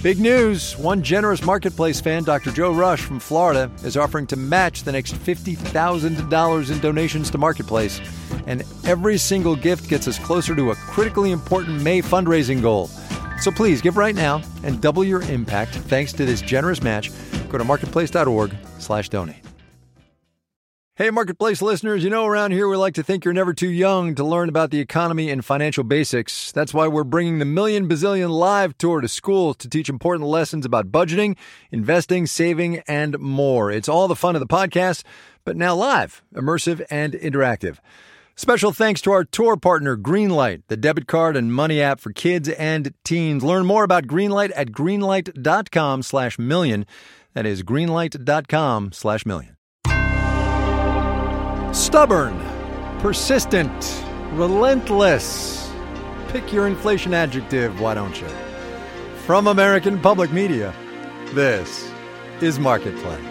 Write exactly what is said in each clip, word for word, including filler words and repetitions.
Big news. One generous Marketplace fan, Doctor Joe Rush from Florida, is offering to match the next fifty thousand dollars in donations to Marketplace. And every single gift gets us closer to a critically important May fundraising goal. So please give right now and double your impact thanks to this generous match. Go to marketplace.org slash donate. Hey, Marketplace listeners, you know around here we like to think you're never too young to learn about the economy and financial basics. That's why we're bringing the Million Bazillion Live Tour to schools to teach important lessons about budgeting, investing, saving, and more. It's all the fun of the podcast, but now live, immersive, and interactive. Special thanks to our tour partner, Greenlight, the debit card and money app for kids and teens. Learn more about Greenlight at greenlight.com slash million. That is greenlight.com slash million. Stubborn, persistent, relentless. Pick your inflation adjective, why don't you? From American Public Media, this is Marketplace.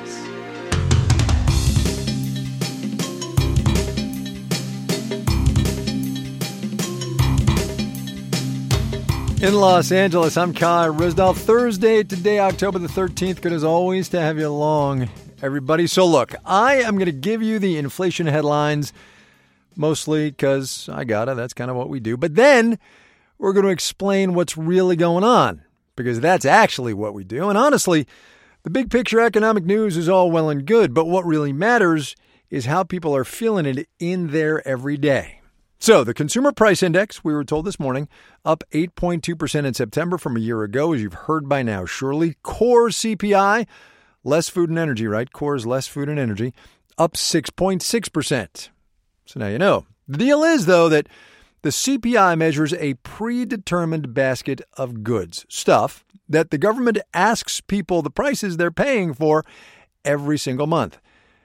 In Los Angeles, I'm Kai Ryssdal. Thursday, today, October the thirteenth. Good as always to have you along, everybody. So look, I am going to give you the inflation headlines, mostly because I gotta. That's kind of what we do. But then we're going to explain what's really going on, because that's actually what we do. And honestly, the big picture economic news is all well and good, but what really matters is how people are feeling it in their everyday. So the Consumer Price Index, we were told this morning, up eight point two percent in September from a year ago, as you've heard by now, surely. Core C P I, less food and energy, right? Core is less food and energy, up six point six percent. So now you know. The deal is, though, that the C P I measures a predetermined basket of goods, stuff that the government asks people the prices they're paying for every single month.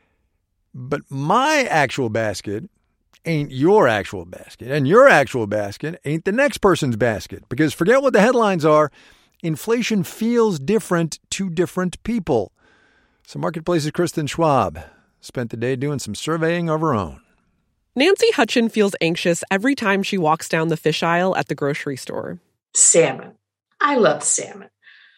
But my actual basket ain't your actual basket, and your actual basket ain't the next person's basket. Because forget what the headlines are, inflation feels different to different people. So Marketplace's Kristen Schwab spent the day doing some surveying of her own. Nancy Hutchin feels anxious every time she walks down the fish aisle at the grocery store. Salmon. I love salmon,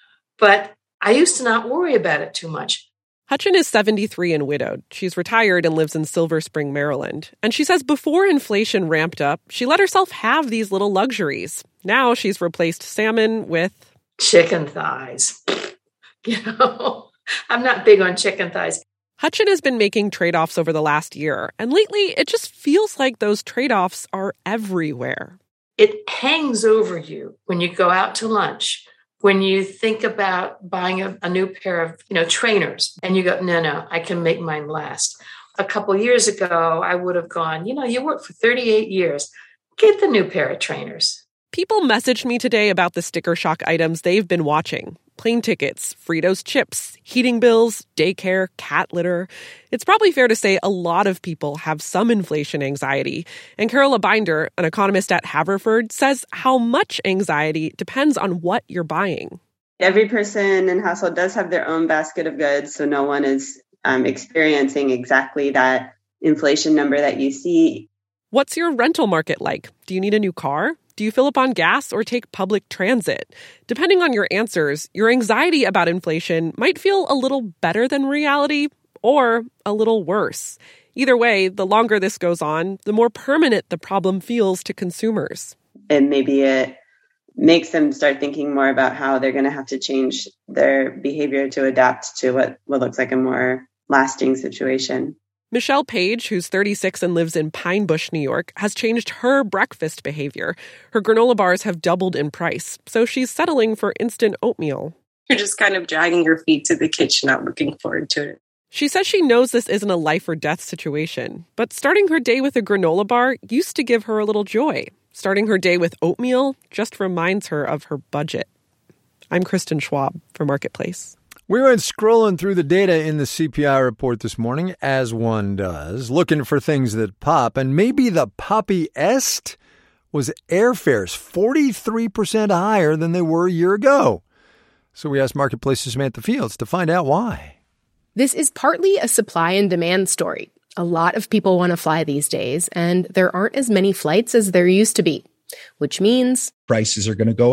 but I used to not worry about it too much. Hutchin is seventy-three and widowed. She's retired and lives in Silver Spring, Maryland. And she says before inflation ramped up, she let herself have these little luxuries. Now she's replaced salmon with chicken thighs. You know, I'm not big on chicken thighs. Hutchin has been making trade-offs over the last year. And lately, it just feels like those trade-offs are everywhere. It hangs over you when you go out to lunch. When you think about buying a, a new pair of, you know, trainers, and you go, no, no, I can make mine last. A couple of years ago, I would have gone, you know, you worked for thirty-eight years. Get the new pair of trainers. People messaged me today about the sticker shock items they've been watching. Plane tickets, Fritos chips, heating bills, daycare, cat litter. It's probably fair to say a lot of people have some inflation anxiety. And Carola Binder, an economist at Haverford, says how much anxiety depends on what you're buying. Every person and household does have their own basket of goods, so no one is um, experiencing exactly that inflation number that you see. What's your rental market like? Do you need a new car? Do you fill up on gas or take public transit? Depending on your answers, your anxiety about inflation might feel a little better than reality or a little worse. Either way, the longer this goes on, the more permanent the problem feels to consumers. And maybe it makes them start thinking more about how they're going to have to change their behavior to adapt to what, what looks like a more lasting situation. Michelle Page, who's thirty-six and lives in Pine Bush, New York, has changed her breakfast behavior. Her granola bars have doubled in price, so she's settling for instant oatmeal. You're just kind of dragging your feet to the kitchen, not looking forward to it. She says she knows this isn't a life or death situation, but starting her day with a granola bar used to give her a little joy. Starting her day with oatmeal just reminds her of her budget. I'm Kristen Schwab for Marketplace. We went scrolling through the data in the C P I report this morning, as one does, looking for things that pop. And maybe the poppiest was airfares, forty-three percent higher than they were a year ago. So we asked Marketplace's Samantha Fields to find out why. This is partly a supply and demand story. A lot of people want to fly these days, and there aren't as many flights as there used to be, which means prices are going to go up.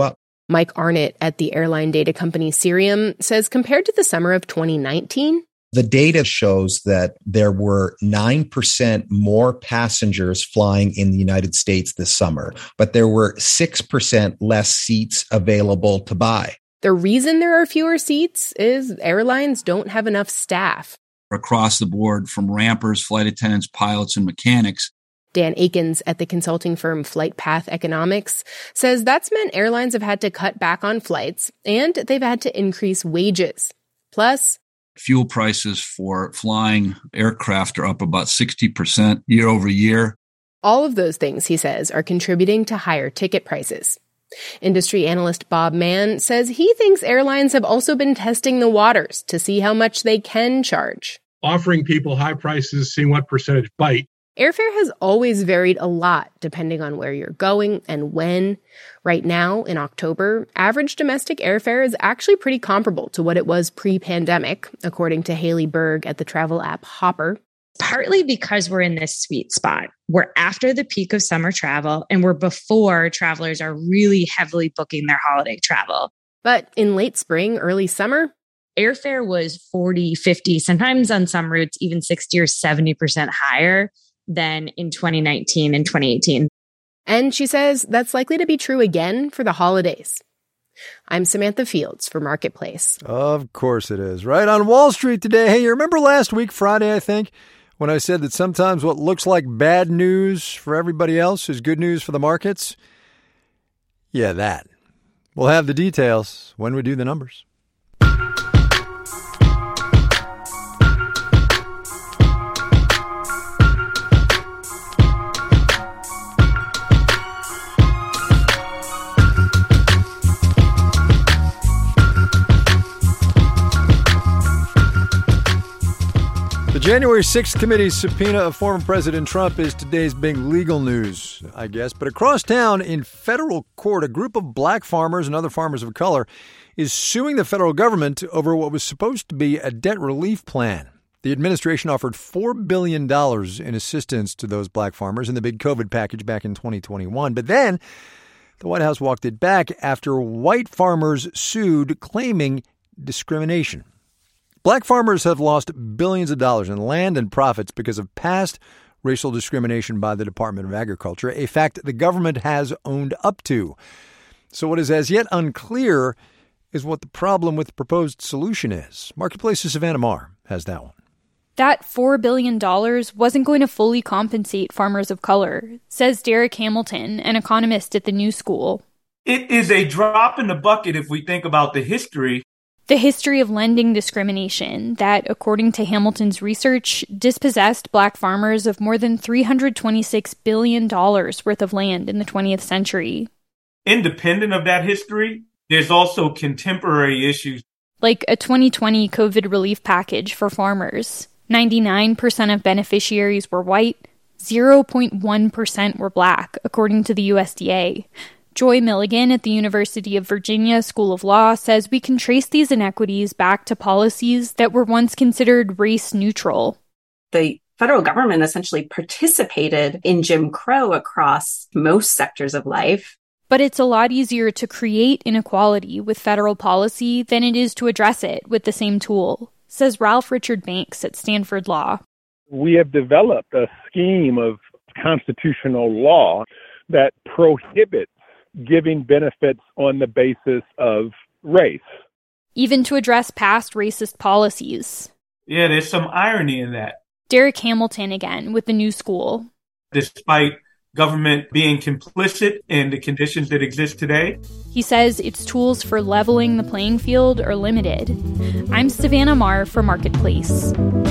Mike Arnott at the airline data company Cirium says compared to the summer of twenty nineteen, the data shows that there were nine percent more passengers flying in the United States this summer, but there were six percent less seats available to buy. The reason there are fewer seats is airlines don't have enough staff. Across the board, from rampers, flight attendants, pilots, and mechanics. Dan Akins at the consulting firm FlightPath Economics says that's meant airlines have had to cut back on flights and they've had to increase wages. Plus, fuel prices for flying aircraft are up about sixty percent year over year. All of those things, he says, are contributing to higher ticket prices. Industry analyst Bob Mann says he thinks airlines have also been testing the waters to see how much they can charge. Offering people high prices, seeing what percentage bite. Airfare has always varied a lot depending on where you're going and when. Right now, in October, average domestic airfare is actually pretty comparable to what it was pre-pandemic, according to Haley Berg at the travel app Hopper. Partly because we're in this sweet spot. We're after the peak of summer travel, and we're before travelers are really heavily booking their holiday travel. But in late spring, early summer, airfare was forty, fifty, sometimes on some routes even sixty or seventy percent higher than in twenty nineteen and twenty eighteen. And she says that's likely to be true again for the holidays. I'm Samantha Fields for Marketplace. Of course it is. Right on Wall Street today. Hey, you remember last week, Friday, I think, when I said that sometimes what looks like bad news for everybody else is good news for the markets? Yeah, that. We'll have the details when we do the numbers. The January sixth committee's subpoena of former President Trump is today's big legal news, I guess. But across town in federal court, a group of black farmers and other farmers of color is suing the federal government over what was supposed to be a debt relief plan. The administration offered four billion dollars in assistance to those black farmers in the big COVID package back in twenty twenty-one. But then the White House walked it back after white farmers sued, claiming discrimination. Black farmers have lost billions of dollars in land and profits because of past racial discrimination by the Department of Agriculture, a fact the government has owned up to. So what is as yet unclear is what the problem with the proposed solution is. Marketplace's Savannah Marr has that one. That four billion dollars wasn't going to fully compensate farmers of color, says Derek Hamilton, an economist at the New School. It is a drop in the bucket if we think about the history. The history of lending discrimination that, according to Hamilton's research, dispossessed black farmers of more than three hundred twenty-six billion dollars worth of land in the twentieth century. Independent of that history, there's also contemporary issues. Like a twenty twenty COVID relief package for farmers. ninety-nine percent of beneficiaries were white, zero point one percent were black, according to the U S D A. Joy Milligan at the University of Virginia School of Law says we can trace these inequities back to policies that were once considered race neutral. The federal government essentially participated in Jim Crow across most sectors of life. But it's a lot easier to create inequality with federal policy than it is to address it with the same tool, says Ralph Richard Banks at Stanford Law. We have developed a scheme of constitutional law that prohibits giving benefits on the basis of race. Even to address past racist policies. Yeah, there's some irony in that. Derek Hamilton again with the New School. Despite government being complicit in the conditions that exist today, he says its tools for leveling the playing field are limited. I'm Savannah Marr for Marketplace.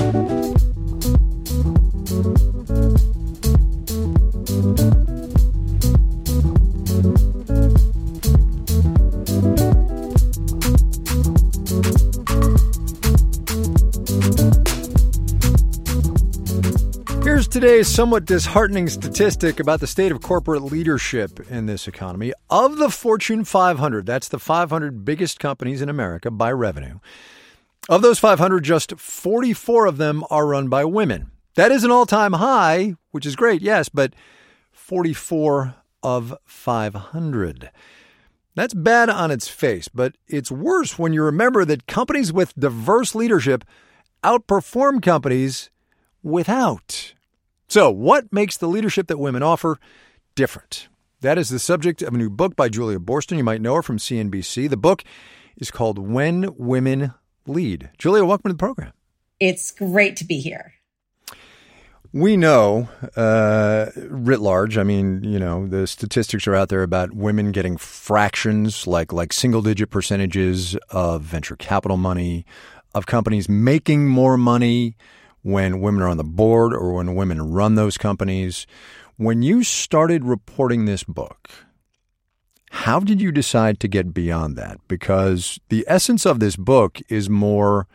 Here's today's somewhat disheartening statistic about the state of corporate leadership in this economy. Of the Fortune five hundred, that's the five hundred biggest companies in America by revenue, of those five hundred, just forty-four of them are run by women. That is an all-time high, which is great, yes, but forty-four of five hundred. That's bad on its face, but it's worse when you remember that companies with diverse leadership outperform companies without. So, what makes the leadership that women offer different? That is the subject of a new book by Julia Boorstin. You might know her from C N B C. The book is called When Women Lead. Julia, welcome to the program. It's great to be here. We know, uh, writ large, I mean, you know, the statistics are out there about women getting fractions, like like single-digit percentages of venture capital money, of companies making more money when women are on the board or when women run those companies. When you started reporting this book, how did you decide to get beyond that? Because the essence of this book is more,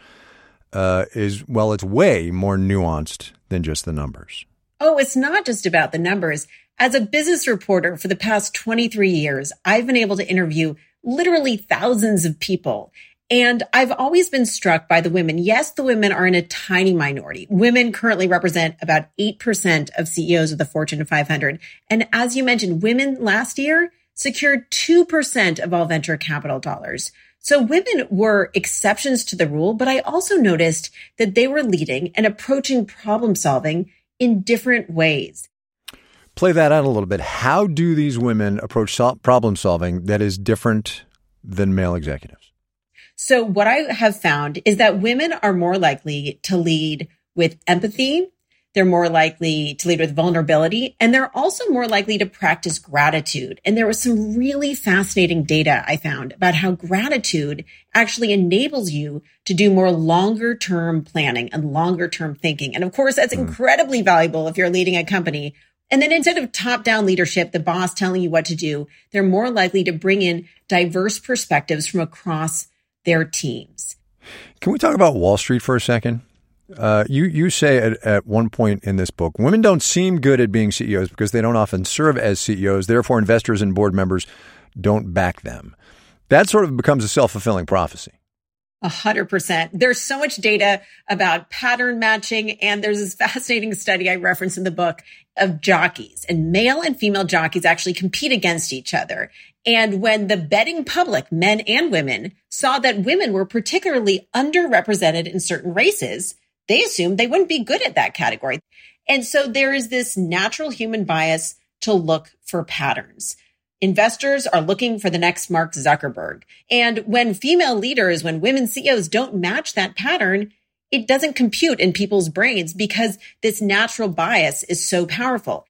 uh, is, well, it's way more nuanced than just the numbers. Oh, it's not just about the numbers. As a business reporter for the past twenty-three years, I've been able to interview literally thousands of people. And I've always been struck by the women. Yes, the women are in a tiny minority. Women currently represent about eight percent of C E Os of the Fortune five hundred. And as you mentioned, women last year secured two percent of all venture capital dollars. So women were exceptions to the rule, but I also noticed that they were leading and approaching problem solving in different ways. Play that out a little bit. How do these women approach sol- problem solving that is different than male executives? So what I have found is that women are more likely to lead with empathy. They're more likely to lead with vulnerability, and they're also more likely to practice gratitude. And there was some really fascinating data I found about how gratitude actually enables you to do more longer term planning and longer term thinking. And of course, that's mm. incredibly valuable if you're leading a company. And then instead of top down leadership, the boss telling you what to do, they're more likely to bring in diverse perspectives from across their teams. Can we talk about Wall Street for a second? Uh, you you say at, at one point in this book, women don't seem good at being C E Os because they don't often serve as C E Os. Therefore, investors and board members don't back them. That sort of becomes a self-fulfilling prophecy. A hundred percent. There's so much data about pattern matching. And there's this fascinating study I referenced in the book of jockeys, and male and female jockeys actually compete against each other. And when the betting public, men and women, saw that women were particularly underrepresented in certain races, they assumed they wouldn't be good at that category. And so there is this natural human bias to look for patterns. Investors are looking for the next Mark Zuckerberg. And when female leaders, when women C E Os don't match that pattern, it doesn't compute in people's brains because this natural bias is so powerful.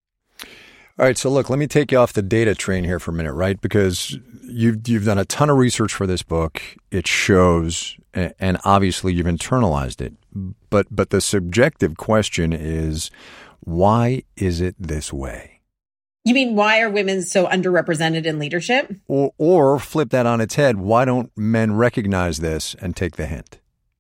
All right, so look, let me take you off the data train here for a minute, right? Because you've you've done a ton of research for this book. It shows, and obviously you've internalized it. But but the subjective question is, why is it this way? You mean, why are women so underrepresented in leadership? Or, or flip that on its head, why don't men recognize this and take the hint?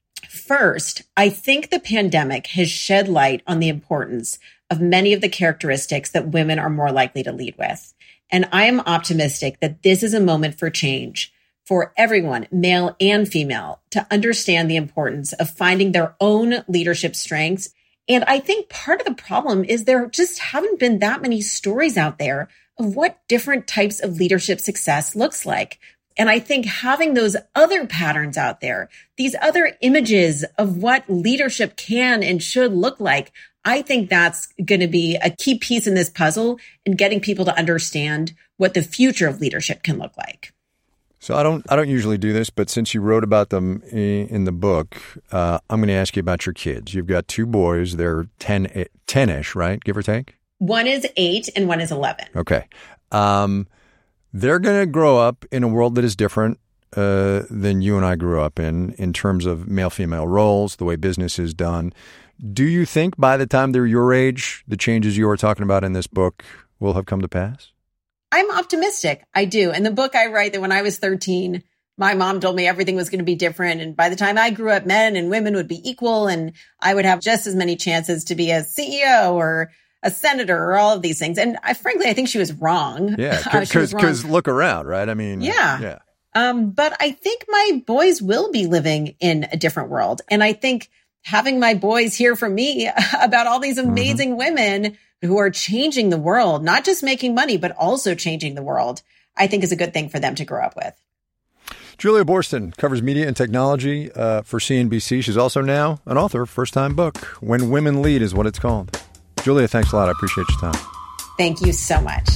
First, I think the pandemic has shed light on the importance of many of the characteristics that women are more likely to lead with. And I am optimistic that this is a moment for change for everyone, male and female, to understand the importance of finding their own leadership strengths. And I think part of the problem is there just haven't been that many stories out there of what different types of leadership success looks like. And I think having those other patterns out there, these other images of what leadership can and should look like, I think that's going to be a key piece in this puzzle in getting people to understand what the future of leadership can look like. So I don't I don't usually do this, but since you wrote about them in, in the book, uh, I'm going to ask you about your kids. You've got two boys. They're ten, ten-ish, right? Give or take? One is eight and one is eleven. Okay. Um, they're going to grow up in a world that is different uh, than you and I grew up in, in terms of male-female roles, the way business is done. Do you think by the time they're your age, the changes you are talking about in this book will have come to pass? I'm optimistic. I do. In the book, I write that when I was thirteen, my mom told me everything was going to be different. And by the time I grew up, men and women would be equal and I would have just as many chances to be a C E O or a senator or all of these things. And I, frankly, I think she was wrong. Yeah, because uh, look around, right? I mean, yeah. yeah. Um, but I think my boys will be living in a different world. And I think having my boys hear from me about all these amazing mm-hmm. women who are changing the world, not just making money, but also changing the world. I think is a good thing for them to grow up with. Julia Boorstin covers media and technology uh, for C N B C. She's also now an author, first-time book. When Women Lead is what it's called. Julia, thanks a lot. I appreciate your time. Thank you so much.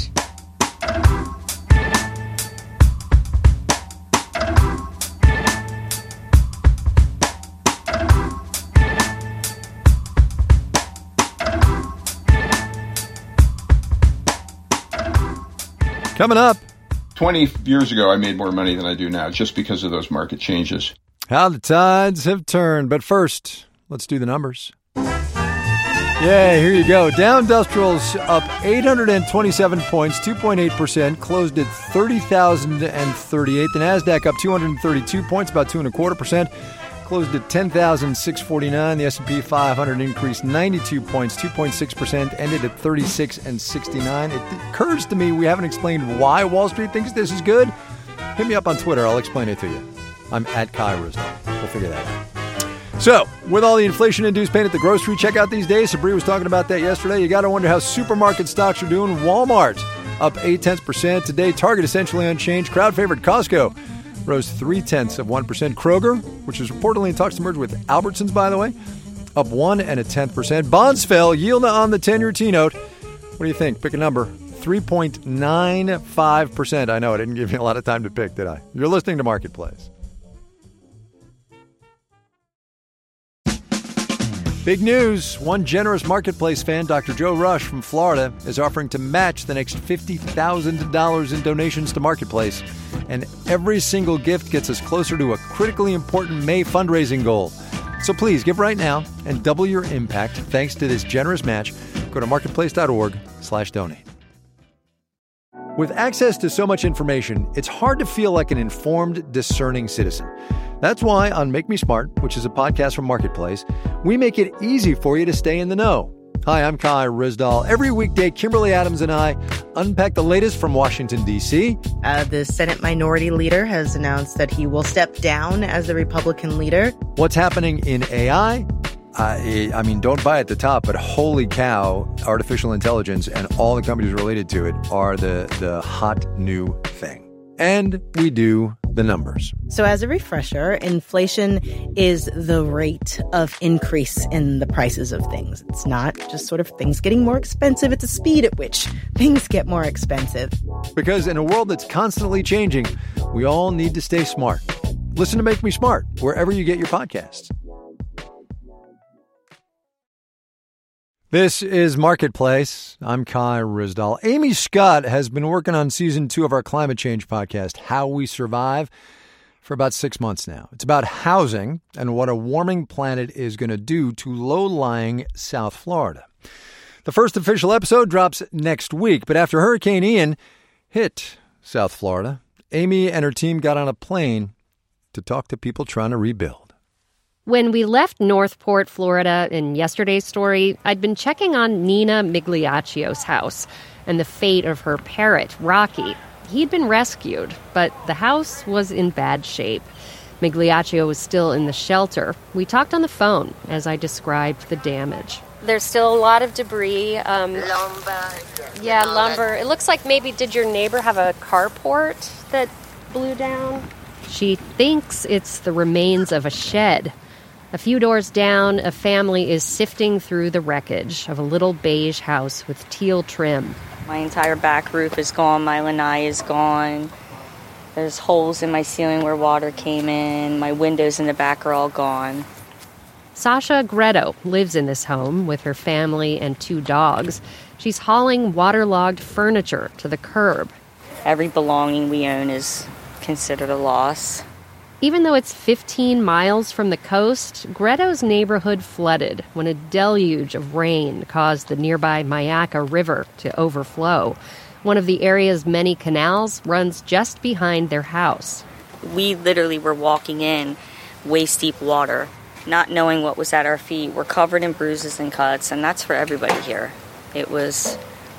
Coming up. twenty years ago, I made more money than I do now just because of those market changes. How the tides have turned. But first, let's do the numbers. Yeah, here you go. Dow Industrials up eight hundred twenty-seven points, two point eight percent, closed at thirty thousand thirty-eight. The NASDAQ up two hundred thirty-two points, about two and a quarter percent, closed at ten thousand six hundred forty-nine. The S and P five hundred increased ninety-two points, two point six percent, ended at thirty-six and sixty-nine. It occurs to me we haven't explained why Wall Street thinks this is good. Hit me up on Twitter. I'll explain it to you. I'm at Kai Ryssdal. We'll figure that out. So, with all the inflation-induced pain at the grocery checkout these days, Sabri was talking about that yesterday, you got to wonder how supermarket stocks are doing. Walmart up eight-tenths percent today. Target essentially unchanged. Crowd favorite Costco rose three-tenths of one percent. Kroger, which is reportedly in talks to merge with Albertsons, by the way, up one and a tenth percent. Bonds fell. Yield on the ten-year T-note. What do you think? Pick a number. three point nine five percent. I know I didn't give you a lot of time to pick, did I? You're listening to Marketplace. Big news. One generous Marketplace fan, Doctor Joe Rush from Florida, is offering to match the next fifty thousand dollars in donations to Marketplace. And every single gift gets us closer to a critically important May fundraising goal. So please give right now and double your impact thanks to this generous match. Go to marketplace.org slash donate. With access to so much information, it's hard to feel like an informed, discerning citizen. That's why on Make Me Smart, which is a podcast from Marketplace, we make it easy for you to stay in the know. Hi, I'm Kai Ryssdal. Every weekday, Kimberly Adams and I unpack the latest from Washington, D C. Uh, the Senate Minority Leader has announced that he will step down as the Republican leader. What's happening in A I? Uh, I mean, don't buy at the top, but holy cow, artificial intelligence and all the companies related to it are the, the hot new thing. And we do the numbers. So as a refresher, inflation is the rate of increase in the prices of things. It's not just sort of things getting more expensive. It's a speed at which things get more expensive. Because in a world that's constantly changing, we all need to stay smart. Listen to Make Me Smart wherever you get your podcasts. This is Marketplace. I'm Kai Ryssdal. Amy Scott has been working on season two of our climate change podcast, How We Survive, for about six months now. It's about housing and what a warming planet is going to do to low-lying South Florida. The first official episode drops next week, but after Hurricane Ian hit South Florida, Amy and her team got on a plane to talk to people trying to rebuild. When we left Northport, Florida in yesterday's story, I'd been checking on Nina Migliaccio's house and the fate of her parrot, Rocky. He'd been rescued, but the house was in bad shape. Migliaccio was still in the shelter. We talked on the phone as I described the damage. There's still a lot of debris. Um, lumber. Yeah, lumber. It looks like maybe did your neighbor have a carport that blew down? She thinks it's the remains of a shed. A few doors down, a family is sifting through the wreckage of a little beige house with teal trim. My entire back roof is gone. My lanai is gone. There's holes in my ceiling where water came in. My windows in the back are all gone. Sasha Gretto lives in this home with her family and two dogs. She's hauling waterlogged furniture to the curb. Every belonging we own is considered a loss. Even though it's fifteen miles from the coast, Gretto's neighborhood flooded when a deluge of rain caused the nearby Mayaca River to overflow. One of the area's many canals runs just behind their house. We literally were walking in waist-deep water, not knowing what was at our feet. We're covered in bruises and cuts, and that's for everybody here. It was,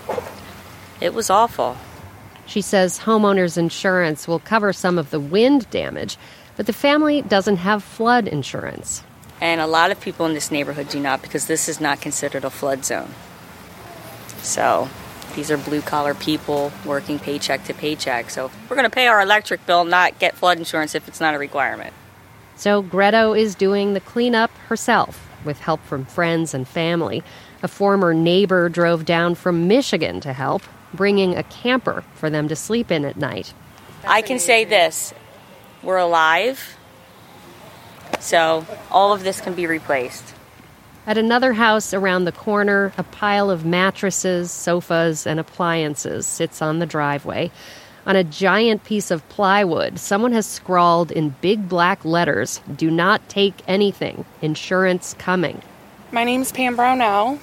it was awful. She says homeowners insurance will cover some of the wind damage, but the family doesn't have flood insurance. And a lot of people in this neighborhood do not, because this is not considered a flood zone. So These are blue-collar people working paycheck to paycheck. So we're going to pay our electric bill, not get flood insurance if it's not a requirement. So Greta is doing the cleanup herself, with help from friends and family. A former neighbor drove down from Michigan to help, bringing a camper for them to sleep in at night. I can say this. We're alive, so all of this can be replaced. At another house around the corner, a pile of mattresses, sofas, and appliances sits on the driveway. On a giant piece of plywood, someone has scrawled in big black letters, "Do not take anything. Insurance coming." My name's Pam Brownell.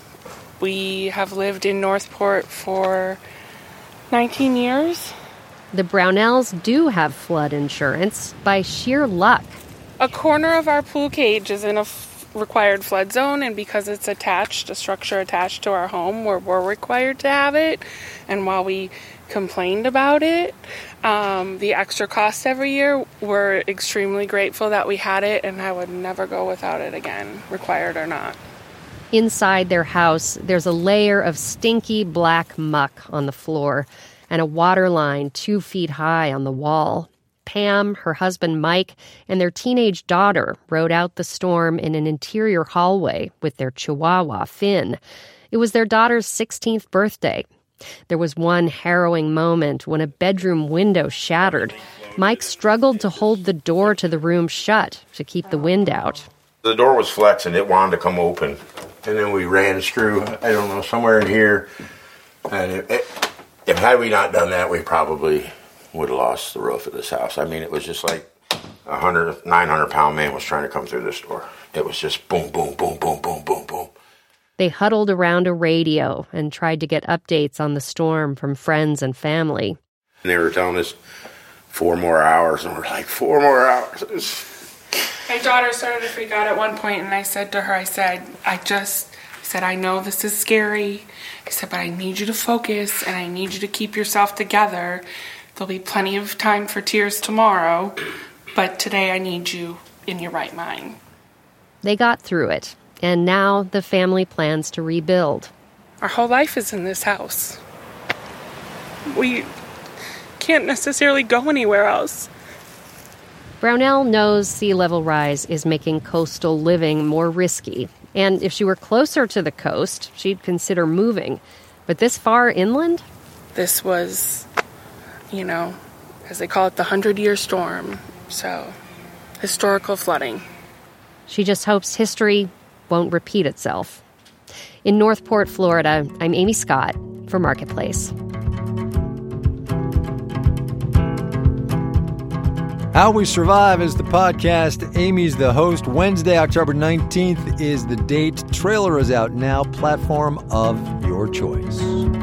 We have lived in Northport for nineteen years. The Brownells do have flood insurance by sheer luck. A corner of our pool cage is in a f- required flood zone, and because it's attached, a structure attached to our home, where we're required to have it. And while we complained about it, um, the extra cost every year, we're extremely grateful that we had it, and I would never go without it again, required or not. Inside their house, there's a layer of stinky black muck on the floor and a water line two feet high on the wall. Pam, her husband Mike, and their teenage daughter rode out the storm in an interior hallway with their chihuahua, Finn. It was their daughter's sixteenth birthday. There was one harrowing moment when a bedroom window shattered. Mike struggled to hold the door to the room shut to keep the wind out. The door was flexing. It wanted to come open. And then we ran a screw, I don't know, somewhere in here. And it, it, if had we not done that, we probably would have lost the roof of this house. I mean, it was just like a hundred, nine hundred pound man was trying to come through this door. It was just boom, boom, boom, boom, boom, boom, boom. They huddled around a radio and tried to get updates on the storm from friends and family. And they were telling us four more hours, and we're like, four more hours? It was... My daughter started to freak out at one point, and I said to her, I said, I just, I said, I know this is scary. I said, but I need you to focus, and I need you to keep yourself together. There'll be plenty of time for tears tomorrow, but today I need you in your right mind. They got through it, and now the family plans to rebuild. Our whole life is in this house. We can't necessarily go anywhere else. Brownell knows sea level rise is making coastal living more risky, and if she were closer to the coast, she'd consider moving. But this far inland? This was, you know, as they call it, the hundred-year storm, so historical flooding. She just hopes history won't repeat itself. In Northport, Florida, I'm Amy Scott for Marketplace. How We Survive is the podcast. Amy's the host. Wednesday, October nineteenth is the date. Trailer is out now. Platform of your choice.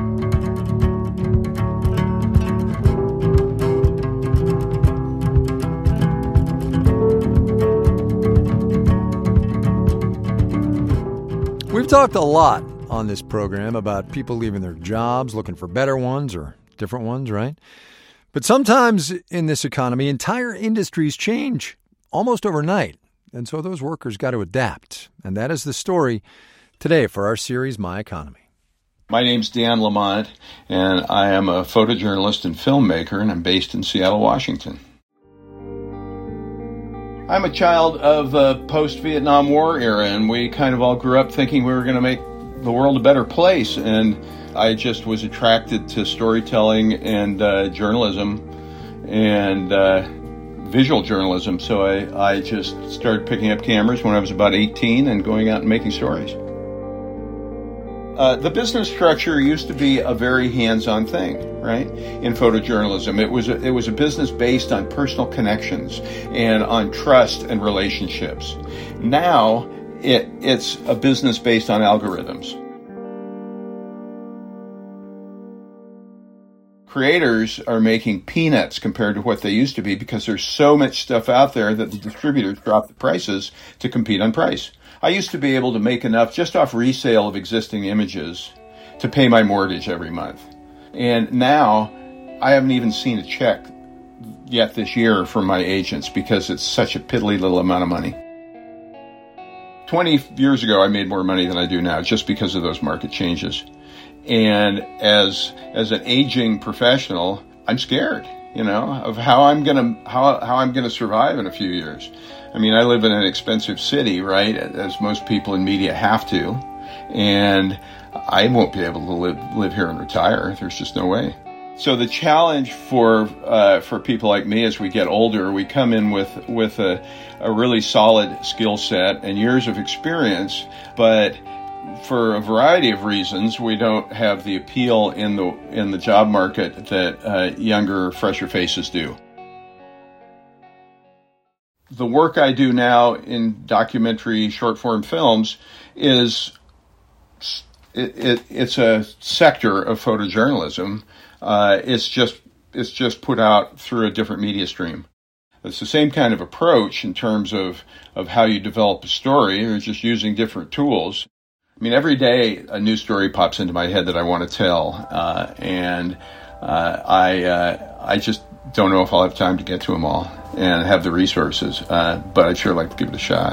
We've talked a lot on this program about people leaving their jobs, looking for better ones or different ones, right? But sometimes in this economy, entire industries change almost overnight. And so those workers got to adapt. And that is the story today for our series, My Economy. My name's Dan Lamont, and I am a photojournalist and filmmaker, and I'm based in Seattle, Washington. I'm a child of the post-Vietnam War era, and we kind of all grew up thinking we were going to make the world a better place. And I just was attracted to storytelling and uh, journalism and uh, visual journalism. So I, I just started picking up cameras when I was about eighteen and going out and making stories. Uh, the business structure used to be a very hands-on thing, right? In photojournalism, it was a, it was a business based on personal connections and on trust and relationships. Now, it it's a business based on algorithms. Creators are making peanuts compared to what they used to be because there's so much stuff out there that the distributors drop the prices to compete on price. I used to be able to make enough just off resale of existing images to pay my mortgage every month. And now I haven't even seen a check yet this year from my agents because it's such a piddly little amount of money. twenty years ago, I made more money than I do now just because of those market changes. And as as an aging professional, I'm scared, you know, of how I'm gonna how how I'm gonna survive in a few years. I mean, I live in an expensive city, right, as most people in media have to, and I won't be able to live live here and retire. There's just no way. So the challenge for uh, for people like me as we get older, we come in with with a, a really solid skill set and years of experience, but for a variety of reasons, we don't have the appeal in the in the job market that uh, younger, fresher faces do. The work I do now in documentary short-form films is it, it, it's a sector of photojournalism. Uh, it's just it's just put out through a different media stream. It's the same kind of approach in terms of of how you develop a story. It's just using different tools. I mean, every day a new story pops into my head that I want to tell, uh, and uh, I uh, I just don't know if I'll have time to get to them all and have the resources, uh, but I'd sure like to give it a shot.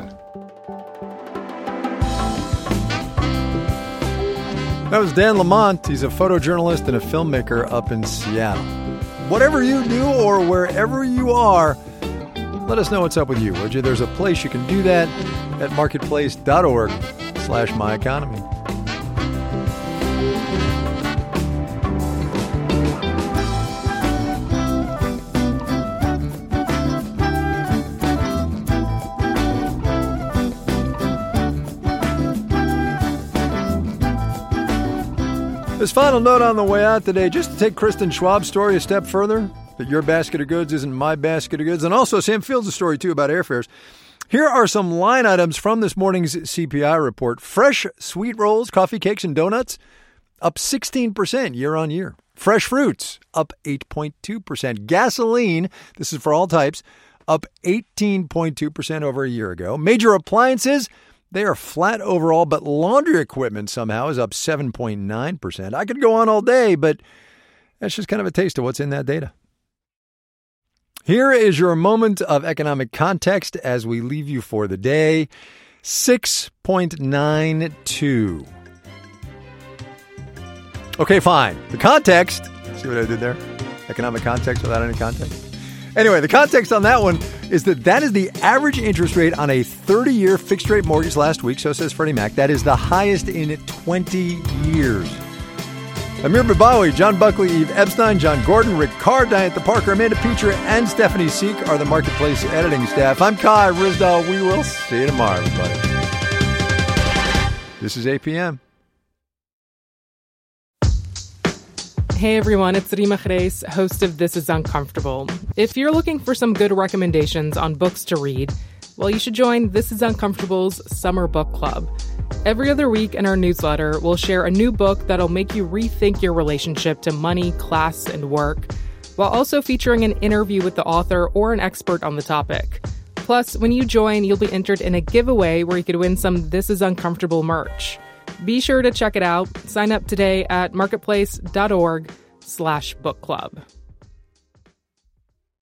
That was Dan Lamont. He's a photojournalist and a filmmaker up in Seattle. Whatever you do or wherever you are, let us know what's up with you, would you? There's a place you can do that at marketplace.org slash my economy. This final note on the way out today, just to take Kristen Schwab's story a step further, that your basket of goods isn't my basket of goods, and also Sam Fields' story, too, about airfares. Here are some line items from this morning's C P I report. Fresh sweet rolls, coffee cakes, and donuts, up sixteen percent year on year. Fresh fruits, up eight point two percent. Gasoline, this is for all types, up eighteen point two percent over a year ago. Major appliances, they are flat overall, but laundry equipment somehow is up seven point nine percent. I could go on all day, but that's just kind of a taste of what's in that data. Here is your moment of economic context as we leave you for the day. six point nine two. Okay, fine. The context, see what I did there? Economic context without any context. Anyway, the context on that one is that that is the average interest rate on a thirty-year fixed-rate mortgage last week, so says Freddie Mac. That is the highest in twenty years. Amir Babawi, John Buckley, Eve Epstein, John Gordon, Rick Carr, Diane Parker, Amanda Peacher, and Stephanie Seek are the Marketplace editing staff. I'm Kai Ryssdal. We will see you tomorrow, everybody. This is A P M. Hey everyone, it's Rima Reis, host of This Is Uncomfortable. If you're looking for some good recommendations on books to read, well, you should join This Is Uncomfortable's Summer Book Club. Every other week in our newsletter, we'll share a new book that'll make you rethink your relationship to money, class, and work, while also featuring an interview with the author or an expert on the topic. Plus, when you join, you'll be entered in a giveaway where you could win some This Is Uncomfortable merch. Be sure to check it out. Sign up today at marketplace.org slash book club.